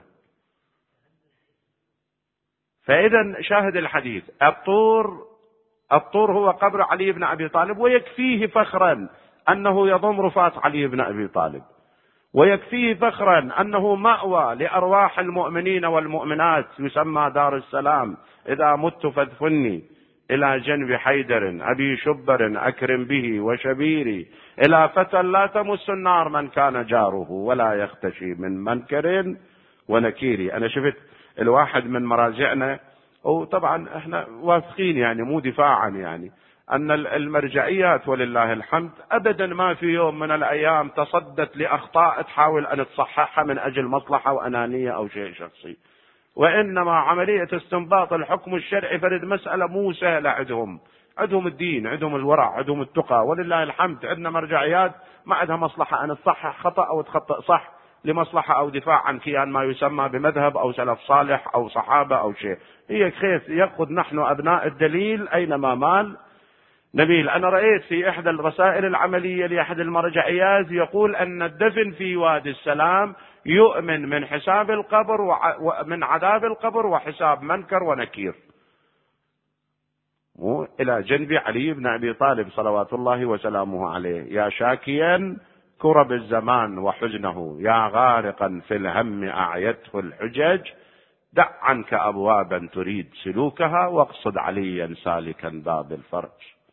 فإذا شاهد الحديث الطور، الطور هو قبر علي بن أبي طالب، ويكفيه فخرا أنه يضم رفات علي بن أبي طالب، ويكفيه فخرا أنه مأوى لأرواح المؤمنين والمؤمنات، يسمى دار السلام. إذا مت فادفني إلى جنب حيدر أبي شبر أكرم به وشبيري، إلى فتى لا تمس النار من كان جاره ولا يختشي من منكر ونكيري. أنا شفت الواحد من مراجعنا، وطبعا احنا واثقين يعني مو دفاعا يعني، أن المرجعيات ولله الحمد أبدا ما في يوم من الأيام تصدت لأخطاء تحاول أن تصححها من أجل مصلحة وأنانية أو شيء شخصي، وإنما عملية استنباط الحكم الشرعي فرد مسألة مو سهلة عندهم. عندهم الدين، عندهم الورع، عندهم التقى ولله الحمد. عندنا مرجعيات ما عندها مصلحة أن تصحح خطأ أو تخطئ صح لمصلحة أو دفاع عن كيان ما يسمى بمذهب أو سلف صالح أو صحابة أو شيء. هي خيس يأخذ نحن أبناء الدليل أينما مال نبيل. أنا رأيت في إحدى الرسائل العملية لأحد المرجعيات يقول أن الدفن في وادي السلام يؤمن من حساب القبر ومن عذاب القبر وحساب منكر ونكير، إلى جنب علي بن أبي طالب صلوات الله وسلامه عليه. يا شاكيا كرب الزمان وحزنه، يا غارقا في الهم أعيته الحجج، دع عنك أبوابا تريد سلوكها واقصد عليا سالكا باب الفرج.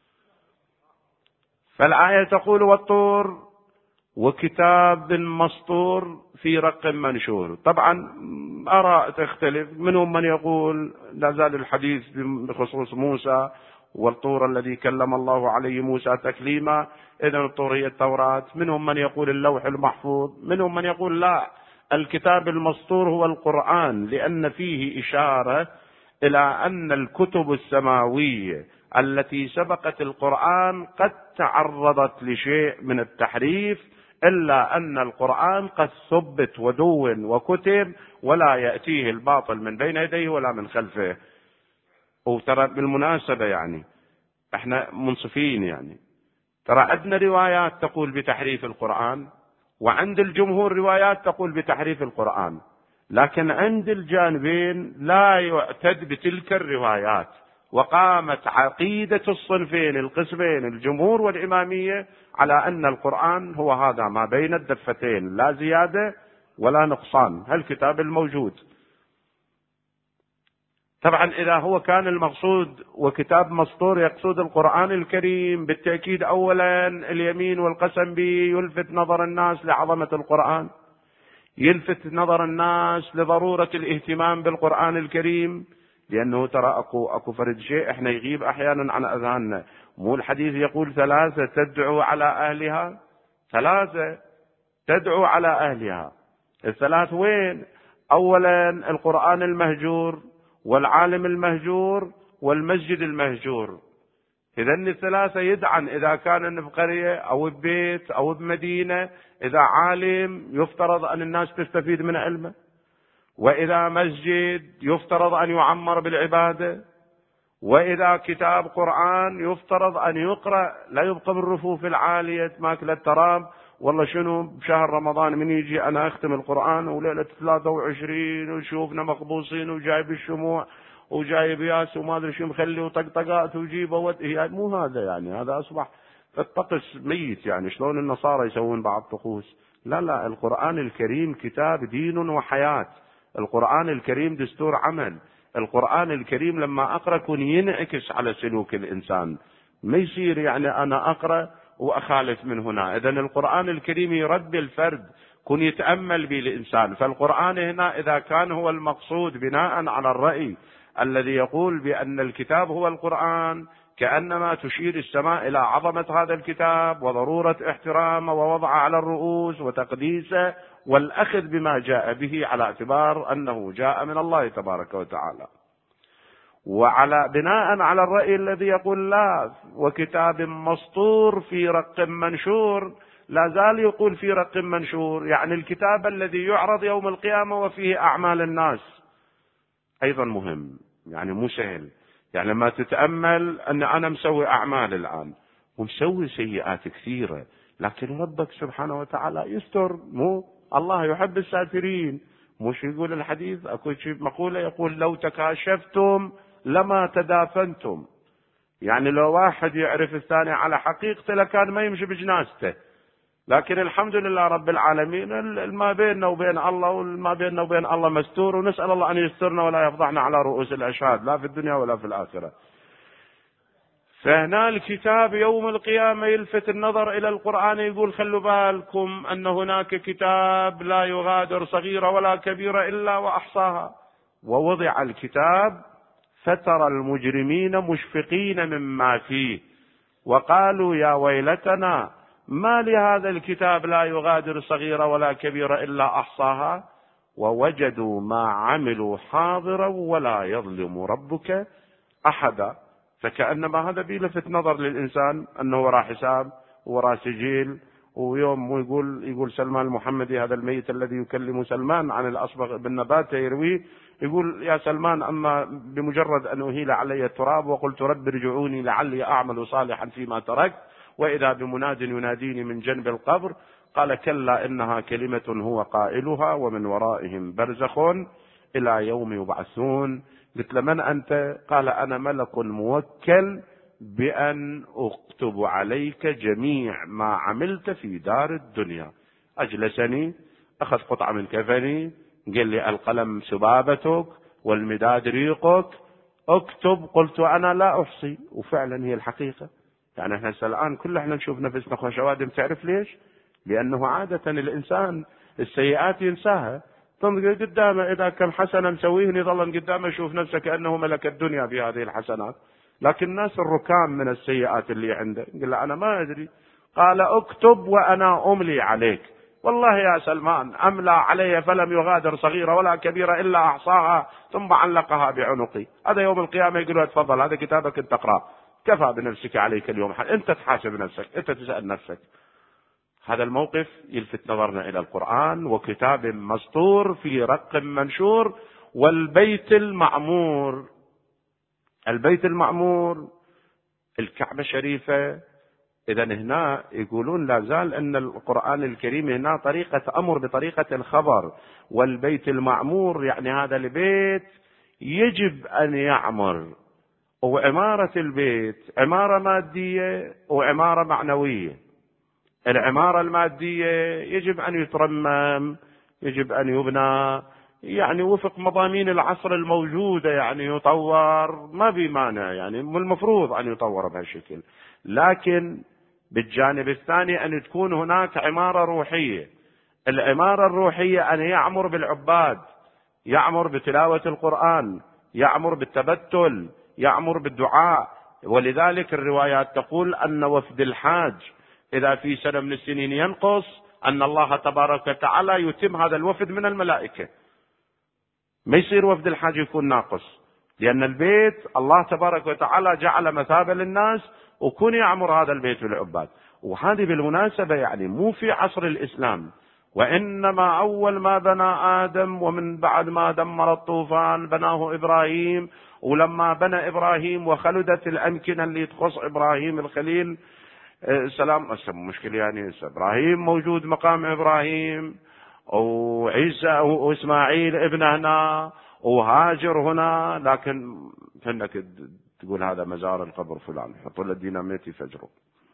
فالآية تقول والطور وكتاب مسطور في رق منشور. طبعا آراء تختلف، منهم من يقول لا زال الحديث بخصوص موسى والطور الذي كلم الله عليه موسى تكليما، إذن الطور هي التوراة. منهم من يقول اللوح المحفوظ، منهم من يقول لا، الكتاب المسطور هو القرآن، لأن فيه إشارة إلى أن الكتب السماوية التي سبقت القرآن قد تعرضت لشيء من التحريف، إلا أن القرآن قد ثبت ودون وكتب ولا يأتيه الباطل من بين يديه ولا من خلفه. وترى بالمناسبة يعني احنا منصفين، يعني ترى عندنا روايات تقول بتحريف القرآن، وعند الجمهور روايات تقول بتحريف القرآن، لكن عند الجانبين لا يعتد بتلك الروايات. وقامت عقيدة الصنفين القسمين الجمهور والإمامية على أن القرآن هو هذا ما بين الدفتين، لا زيادة ولا نقصان، هالكتاب الموجود. طبعا إذا هو كان المقصود وكتاب مسطور يقصد القرآن الكريم، بالتأكيد أولا اليمين والقسم به يلفت نظر الناس لعظمة القرآن، يلفت نظر الناس لضرورة الاهتمام بالقرآن الكريم، لأنه ترى أكو أكو فرد شيء إحنا يغيب أحيانا عن أذهاننا. مو الحديث يقول ثلاثة تدعو على أهلها، ثلاثة تدعو على أهلها. الثلاث وين؟ أولا القرآن المهجور والعالم المهجور والمسجد المهجور. إذن الثلاثة يدعن، إذا كان بقرية أو ببيت أو بمدينة، إذا عالم يفترض أن الناس تستفيد من علمه، وإذا مسجد يفترض أن يعمر بالعبادة، وإذا كتاب قرآن يفترض أن يقرأ لا يبقى بالرفوف العالية ماكل التراب. والله شنو بشهر رمضان من يجي أنا أختم القرآن وليلة ثلاثة وعشرين وشوفنا مقبوصين وجايب الشموع وجايب ياس وما أدري شو مخلي وطقطقات وجيبه وت... يعني مو هذا، يعني هذا أصبح الطقس ميت. يعني شلون النصارى يسوون بعض طقوس؟ لا لا، القرآن الكريم كتاب دين وحياة، القرآن الكريم دستور عمل، القرآن الكريم لما أقرأ كن ينعكس على سلوك الإنسان، ما يصير يعني أنا أقرأ وأخالف من هنا. إذن القرآن الكريم يربي الفرد، كن يتأمل به الإنسان. فالقرآن هنا إذا كان هو المقصود بناء على الرأي الذي يقول بأن الكتاب هو القرآن، كأنما تشير السماء إلى عظمة هذا الكتاب وضرورة احترامه ووضعه على الرؤوس وتقديسه والأخذ بما جاء به على اعتبار أنه جاء من الله تبارك وتعالى. وعلى بناء على الرأي الذي يقول لا، وكتاب مسطور في رق منشور، لا زال يقول في رق منشور، يعني الكتاب الذي يعرض يوم القيامة وفيه أعمال الناس أيضا مهم، يعني مو سهل. يعني لما تتأمل أن أنا مسوي أعمال الآن ومسوي سيئات كثيرة، لكن ربك سبحانه وتعالى يستر، مو الله يحب الساترين. مش يقول الحديث أكو شيء مقولة يقول لو تكاشفتم لما تدافنتم، يعني لو واحد يعرف الثاني على حقيقته لكان ما يمشي بجنازته. لكن الحمد لله رب العالمين ما بيننا وبين الله والما بيننا وبين الله مستور، ونسأل الله أن يسترنا ولا يفضحنا على رؤوس الأشهاد لا في الدنيا ولا في الآخرة. فهنا الكتاب يوم القيامة يلفت النظر إلى القرآن، يقول خلوا بالكم أن هناك كتاب لا يغادر صغيرة ولا كبيرة إلا وأحصاها. ووضع الكتاب فترى المجرمين مشفقين مما فيه وقالوا يا ويلتنا ما لهذا الكتاب لا يغادر صغيرة ولا كبيرة إلا أحصاها ووجدوا ما عملوا حاضرا ولا يظلم ربك أحدا. فكأنما هذا بيلفت نظر للإنسان أنه وراء حساب وراء سجيل. ويوم يقول يقول سلمان المحمدي هذا الميت الذي يكلم سلمان عن الأصبغ بالنبات يرويه، يقول يا سلمان أما بمجرد أن أهيل علي التراب وقلت رب ارجعوني لعلي أعمل صالحا فيما تركت وإذا بمناد يناديني من جنب القبر قال كلا إنها كلمة هو قائلها ومن ورائهم برزخ إلى يوم يبعثون. قلت له من أنت؟ قال أنا ملك موكل بأن أكتب عليك جميع ما عملت في دار الدنيا. أجلسني أخذ قطعة من كفني قال لي القلم سبابتك والمداد ريقك اكتب. قلت أنا لا أحصي، وفعلا هي الحقيقة. يعني احنا الآن كل احنا نشوف نفسنا خوشوادم. تعرف ليش؟ لأنه عادة الإنسان السيئات ينساها، تنظر قدامه إذا كان حسنا مسويه يظل قدامه يشوف نفسه كأنه ملك الدنيا بهذه الحسنات. لكن الناس الركام من السيئات اللي عنده قال له أنا ما أدري. قال اكتب وأنا أملي عليك. والله يا سلمان أملى علي فلم يغادر صغيرة ولا كبيرة إلا أحصاها ثم علقها بعنقي. هذا يوم القيامة يقولوا تفضل هذا كتابك انت اقرأ، كفى بنفسك عليك اليوم، انت تحاسب نفسك، انت تسأل نفسك. هذا الموقف يلفت نظرنا إلى القرآن وكتاب مسطور في رق منشور والبيت المعمور. البيت المعمور الكعبة الشريفة. إذا هنا يقولون لا زال أن القرآن الكريم هنا طريقة أمر بطريقة الخبر. والبيت المعمور يعني هذا البيت يجب أن يعمر. وعمارة البيت عمارة مادية وعمارة معنوية. العمارة المادية يجب أن يترمم، يجب أن يبنى يعني وفق مضامين العصر الموجودة، يعني يطور ما بمانع، يعني المفروض أن يطور بهالشكل. لكن بالجانب الثاني أن تكون هناك عمارة روحية. العمارة الروحية أن يعمر بالعباد، يعمر بتلاوة القرآن، يعمر بالتبتل، يعمر بالدعاء. ولذلك الروايات تقول أن وفد الحاج إذا في سنة من السنين ينقص أن الله تبارك وتعالى يتم هذا الوفد من الملائكة. ما يصير وفد الحاج يكون ناقص، لأن البيت الله تبارك وتعالى جعل مثابة للناس وكون يعمر هذا البيت بالعباد. وهذه بالمناسبة يعني مو في عصر الإسلام، وإنما أول ما بنى آدم ومن بعد ما دمر الطوفان بناه إبراهيم. ولما بنى إبراهيم وخلدت الأمكنة اللي تخص إبراهيم الخليل سلام مشكلة، يعني إبراهيم موجود مقام إبراهيم، وعيسى وإسماعيل ابن هنا وهاجر هنا، لكن فإنك تقول هذا مزار القبر فلان حطوا له الديناميت يفجروا.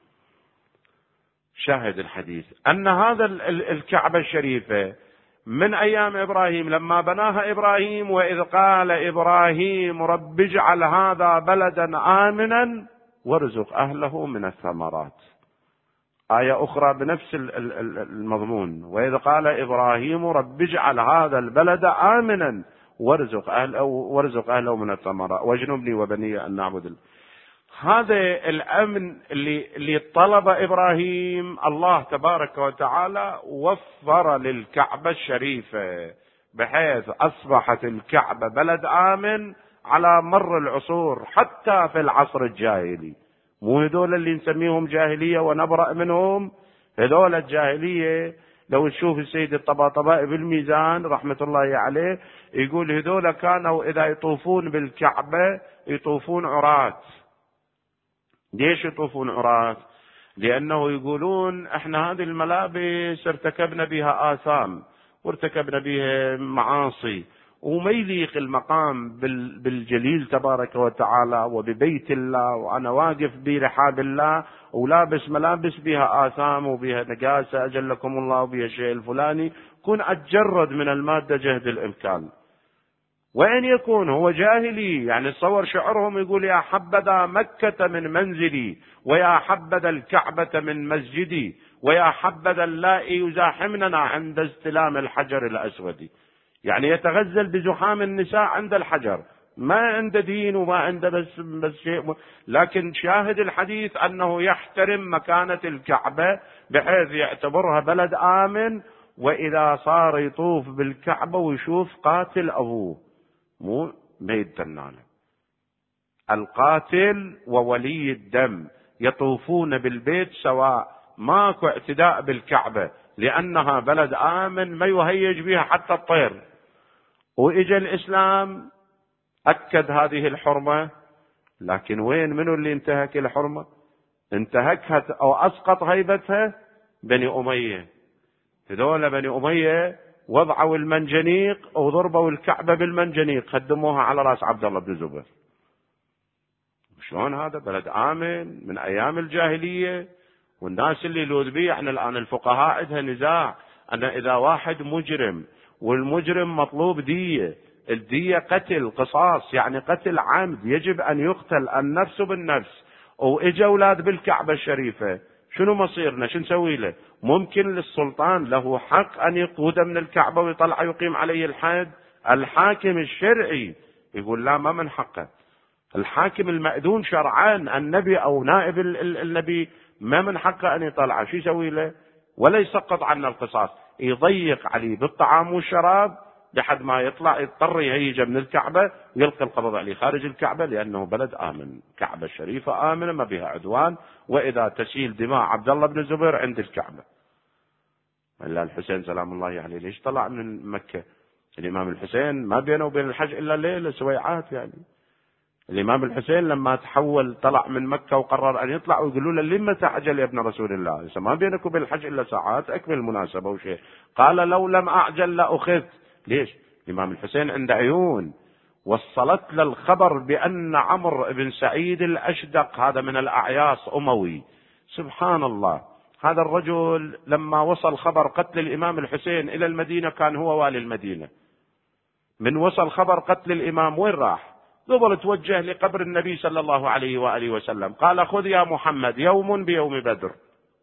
شاهد الحديث أن هذا الكعبة الشريفة من أيام إبراهيم لما بناها إبراهيم، وإذ قال إبراهيم رب اجعل هذا بلدا آمنا وارزق أهله من الثمرات. آية أخرى بنفس المضمون: وإذ قال إبراهيم رب اجعل هذا البلد آمنا وارزق أهله وارزق أهله من الثمرات واجنبني وبني أن نعبد الله. هذا الأمن اللي اللي طلب إبراهيم، الله تبارك وتعالى وفر للكعبة الشريفة، بحيث أصبحت الكعبة بلد آمن على مر العصور، حتى في العصر الجاهلي. مو هذول اللي نسميهم جاهلية ونبرأ منهم، هذول الجاهلية. لو تشوف السيد الطباطبائي بالميزان رحمة الله عليه يقول هذول كانوا إذا يطوفون بالكعبة يطوفون عراة. ليش يطوفون عراة؟ لأنه يقولون احنا هذه الملابس ارتكبنا بها آثام وارتكبنا بها معاصي، وما يليق المقام بالجليل تبارك وتعالى وببيت الله، وأنا واقف برحاب الله ولابس ملابس بها آثام وبها نجاسة أجلكم الله وبها الشيء الفلاني، كن أتجرد من المادة جهد الإمكان. وين يكون هو جاهلي، يعني تصور شعرهم يقول يا حبذا مكة من منزلي ويا حبذا الكعبة من مسجدي ويا حبذا اللائي يزاحمنا عند استلام الحجر الأسود. يعني يتغزل بزحام النساء عند الحجر، ما عند دين وما عند بس, بس شيء. لكن شاهد الحديث أنه يحترم مكانة الكعبة بحيث يعتبرها بلد آمن، وإذا صار يطوف بالكعبة ويشوف قاتل أبوه، مو ميت تنانة، القاتل وولي الدم يطوفون بالبيت سواء، ماكو اعتداء بالكعبة لأنها بلد آمن ما يهيج بها حتى الطير. وإجا الإسلام أكد هذه الحرمة، لكن وين منو اللي انتهك الحرمة؟ انتهكها أو أسقط هيبتها بني أمية. هذول بني أمية وضعوا المنجنيق وضربوا الكعبة بالمنجنيق، خدموها على رأس عبد الله بن الزبير. شلون هذا؟ بلد آمن من أيام الجاهلية. والناس اللي يلوذ بيه، احنا الآن الفقهاء عندها نزاع أن إذا واحد مجرم والمجرم مطلوب دية، الدية قتل قصاص، يعني قتل عمد، يجب أن يقتل النفس بالنفس، وإجا أولاد بالكعبة الشريفة، شنو مصيرنا؟ شو نسوي له؟ ممكن للسلطان له حق أن يقوده من الكعبة ويطلع يقيم عليه الحد؟ الحاكم الشرعي يقول لا، ما من حقه. الحاكم المأذون شرعان النبي أو نائب النبي ما من حقه أن يطلع. شو يسوي له؟ ولا يسقط عنا القصاص، يضيق عليه بالطعام والشراب لحد ما يطلع يضطر يهيج من الكعبة ويلقي القبض عليه خارج الكعبة، لأنه بلد آمن، كعبة الشريفة آمنة ما بها عدوان، وإذا تسيل دماء عبد الله بن الزبير عند الكعبة. إلا الحسين سلام الله عليه ليش طلع من مكة؟ الإمام الحسين ما بينه وبين الحج إلا ليلة سويعات. يعني الإمام الحسين لما تحول طلع من مكة وقرر أن يطلع، ويقولوا له لما تعجل يا ابن رسول الله؟ ما بينك وبين الحج إلا ساعات، أكمل المناسبة وشيء. قال لو لم أعجل لأخذت. ليش؟ الإمام الحسين عنده عيون. وصلت للخبر بأن عمرو بن سعيد الأشدق هذا من الأعياص أموي، سبحان الله، هذا الرجل لما وصل خبر قتل الإمام الحسين إلى المدينة كان هو والي المدينة. من وصل خبر قتل الإمام وين راح؟ قبل توجه لقبر النبي صلى الله عليه وآله وسلم، قال خذ يا محمد يوم بيوم بدر.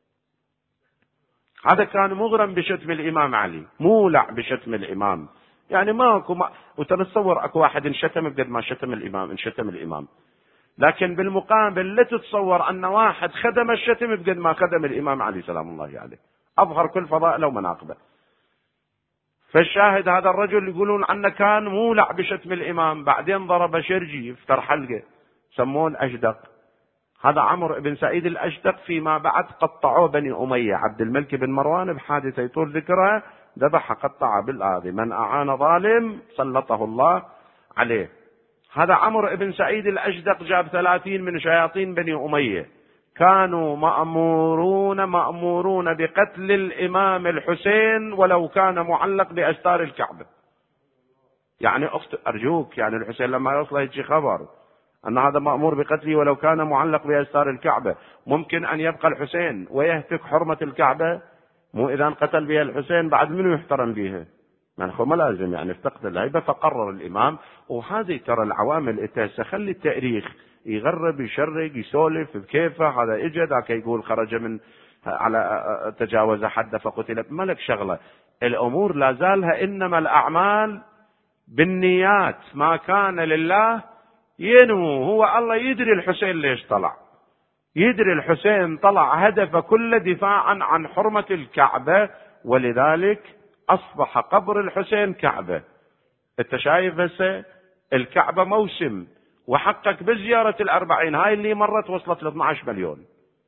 هذا كان مغرم بشتم الإمام علي، مولع بشتم الإمام. يعني ماكو ما وتتصور اكو واحد انشتم بقد ما شتم الإمام، انشتم الإمام. لكن بالمقابل لا تتصور أن واحد خدم الشتم بقد ما خدم الإمام علي سلام الله عليه، أظهر كل فضائله ومناقبه. فالشاهد هذا الرجل يقولون عنه كان مولع بشتم الإمام، بعدين ضرب شرجي يفتر حلقه سمون أشدق. هذا عمرو بن سعيد الأشدق فيما بعد قطعوه بني أمية، عبد الملك بن مروان بحادثة يطول ذكرها ذبح قطع بالآذي، من أعان ظالم سلطه الله عليه. هذا عمرو بن سعيد الأشدق جاب ثلاثين من شياطين بني أمية، كانوا مأمورون مأمورون بقتل الإمام الحسين ولو كان معلق بأستار الكعبة. يعني أخت أرجوك، يعني الحسين لما يوصل يجي خبر أن هذا مأمور بقتله ولو كان معلق بأستار الكعبة، ممكن أن يبقى الحسين ويهتك حرمة الكعبة؟ مو إذا قتل بها الحسين بعد منه يحترم بها؟ يعني ما لازم يعني افتقد الهيبة. فقرر الإمام. وهذه ترى العوامل اتهسه، خلي التاريخ يغرب يشرق يسولف بكيفه، هذا اجى ذاك يقول خرج من على تجاوز حد فقتل، ما لك شغلة. الأمور لا زالها إنما الأعمال بالنيات، ما كان لله ينمو. هو الله يدري الحسين ليش طلع، يدري الحسين طلع هدف كل دفاعا عن حرمة الكعبة، ولذلك أصبح قبر الحسين كعبة. انت شايف هسه الكعبة موسم، وحقك بزيارة الأربعين هاي اللي مرت وصلت ل اثني عشر مليون،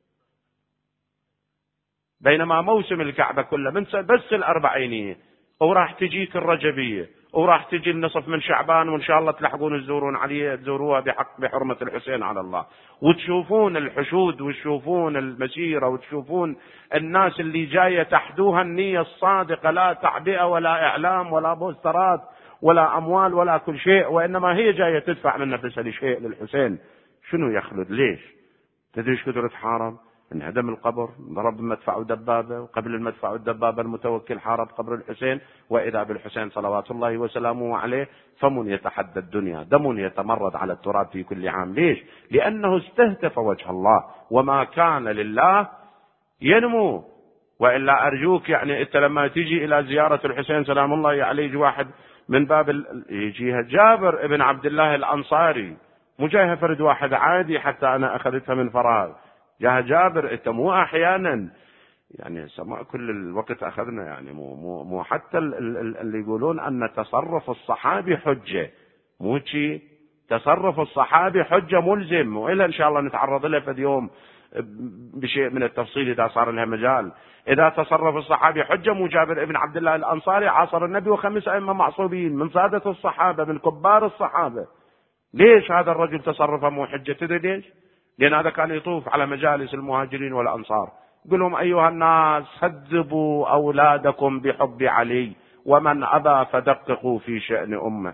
بينما موسم الكعبة كله من بس الأربعينية، وراح تجيك الرجبية، وراح تجي النصف من شعبان، وإن شاء الله تلحقون تزورون عليه، تزوروها بحق بحرمة الحسين على الله، وتشوفون الحشود وتشوفون المسيرة وتشوفون الناس اللي جاية تحدوها النية الصادقة، لا تعبئة ولا إعلام ولا بوسترات ولا أموال ولا كل شيء، وإنما هي جاية تدفع من نفسها لشيء للحسين. شنو يخلد؟ ليش؟ تدري ايش كثر تحارب؟ انهدم القبر، ضرب المدفع ودبابه، وقبل المدفع والدبابه المتوكل حارب قبر الحسين، واذا بالحسين صلوات الله وسلامه عليه فم يتحدى الدنيا، دم يتمرد على التراب في كل عام. ليش؟ لانه استهدف وجه الله، وما كان لله ينمو. والا ارجوك يعني انت لما تيجي الى زياره الحسين سلام الله عليه، يجي واحد من باب ال... يجيها جابر ابن عبد الله الانصاري، مو جايها فرد واحد عادي حتى انا اخذتها من فراغ، جاها جابر. انت مو احيانا يعني سماء كل الوقت اخذنا يعني مو مو مو حتى اللي يقولون ان تصرف الصحابي حجه، مو شيء تصرف الصحابي حجه ملزم، والا ان شاء الله نتعرض له في اليوم بشيء من التفصيل اذا صار لها مجال. اذا تصرف الصحابي حجه، مو جابر ابن عبد الله الانصاري عاصر النبي وخمس ائمه معصوبين من ساده الصحابه من كبار الصحابه، ليش هذا الرجل تصرفه مو حجه؟ تدري ليش؟ لأن هذا كان يطوف على مجالس المهاجرين والأنصار، يقول لهم أيها الناس هذبوا أولادكم بحب علي، ومن أبى فدققوا في شأن أمه.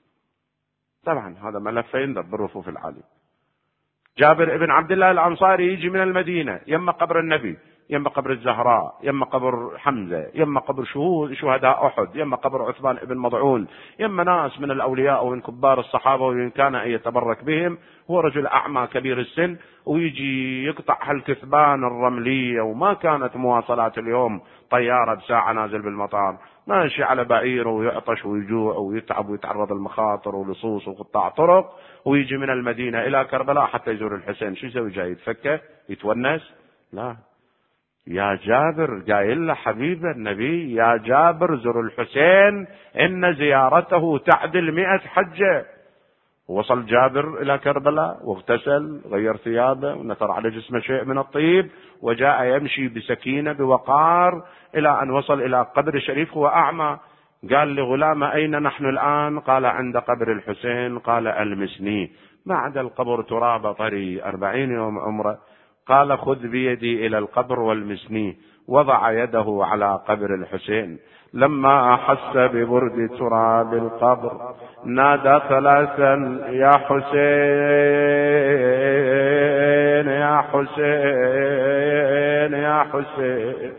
طبعا هذا ملف ينذب بالرفوف العالية. جابر ابن عبد الله الأنصاري يجي من المدينة يم قبر النبي، يم قبر الزهراء، يم قبر حمزة، يم قبر شهداء أحد، يم قبر عثمان ابن مضعون، يم ناس من الأولياء ومن كبار الصحابة، وإن كان أن يتبرك بهم. هو رجل أعمى كبير السن، ويجي يقطع هالكثبان الرملية، وما كانت مواصلات اليوم طيارة بساعة نازل بالمطار، ماشي على بعيره ويعطش ويجوع ويتعب ويتعرض للمخاطر ولصوص وقطاع طرق، ويجي من المدينة إلى كربلاء حتى يزور الحسين. شو يسوي؟ جاي يتفكه يتونس؟ لا، يا جابر قايل له حبيب النبي يا جابر زر الحسين إن زيارته تعدل مئة حجة. وصل جابر إلى كربلاء واغتسل، غير ثيابه ونثر على جسمه شيء من الطيب، وجاء يمشي بسكينة بوقار إلى أن وصل إلى قبر الشريف. هو أعمى. قال لغلام أين نحن الآن؟ قال عند قبر الحسين. قال ألمسني. بعد القبر تراب طري أربعين يوم عمره. قال خذ بيدي إلى القبر والمسني. وضع يده على قبر الحسين. لما أحس ببرد تراب القبر نادى ثلاثا يا حسين يا حسين يا حسين،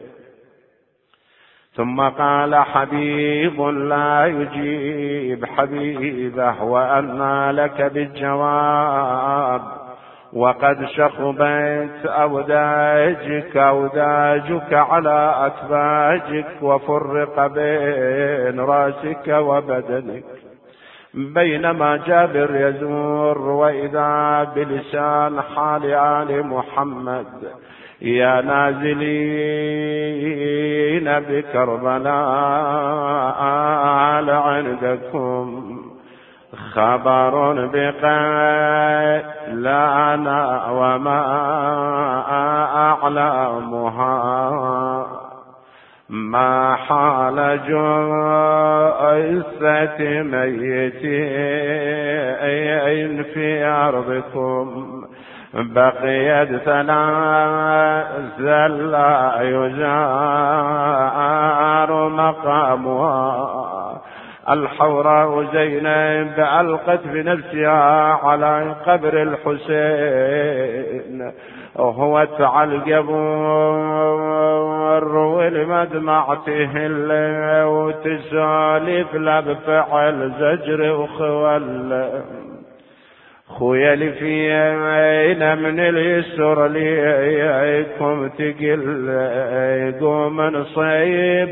ثم قال حبيب لا يجيب حبيبه وأنى لك بالجواب، وقد شخبت أوداجك أوداجك على أكباجك، وفرق بين راسك وبدنك. بينما جابر يزور وإذا بلسان حال آل محمد يا نازلين بكربلاء لعندكم خبر بقيلنا وما أعلمها، ما حال جثة ميتين في أرضكم بقيت ثلاثا لا يزار مقامها. الحوراء زينب ألقت بنفسها على قبر الحسين، وهو تعلق والمدمعته وتسالف لا بفعل زجر وخول أخويا اللي فينا من اليسر ليكم تقل قوم نصيب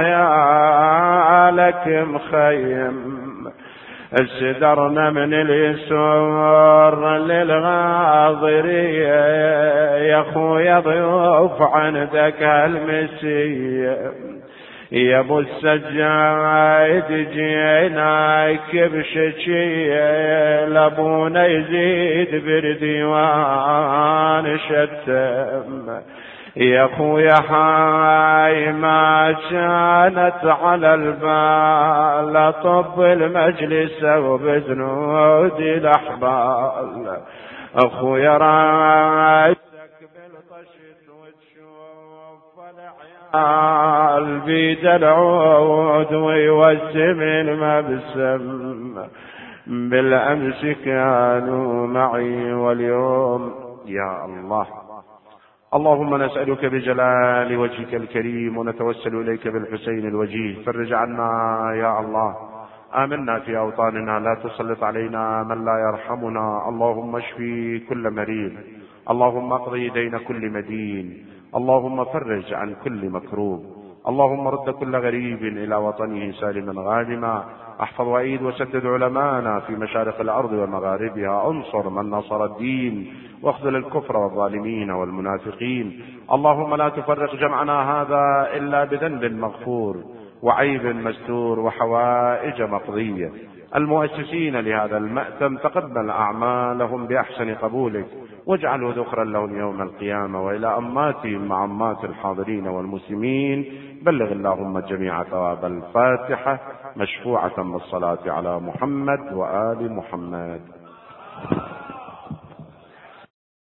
لعيالك مخيم استدرنا من اليسر للغاضرية يا أخويا ضيوف عندك هالمسية يا ابو السجاد جيناك بشكيه لابونا يزيد برديوان شتم يا اخويا حاي ما كانت على البال طب المجلس وبزنود الاحبال اخويا رايتك بالطشت وتشوف العيال بيد العود ويوسم المبسم بالامس كانوا معي واليوم يا الله. اللهم نسألك بجلال وجهك الكريم ونتوسل إليك بالحسين الوجيه فرج عنا يا الله. آمنا في أوطاننا لا تسلط علينا من لا يرحمنا. اللهم اشفي كل مريض، اللهم اقضي دين كل مدين، اللهم فرج عن كل مكروب، اللهم رد كل غريب إلى وطنه سالما غانما. احفظ وأيد وسدد علماءنا في مشارق الأرض ومغاربها، انصر من نصر الدين واخذل الكفر والظالمين والمنافقين. اللهم لا تفرق جمعنا هذا إلا بذنب مغفور وعيب مستور وحوائج مقضية. المؤسسين لهذا المأتم تقبل أعمالهم بأحسن قبولك واجعله ذخرا لهم يوم القيامة، وإلى أماتهم مع أمات الحاضرين والمسلمين بلغ اللهم جميع ثواب الفاتحة مشفوعة بالصلاة على محمد وآل محمد.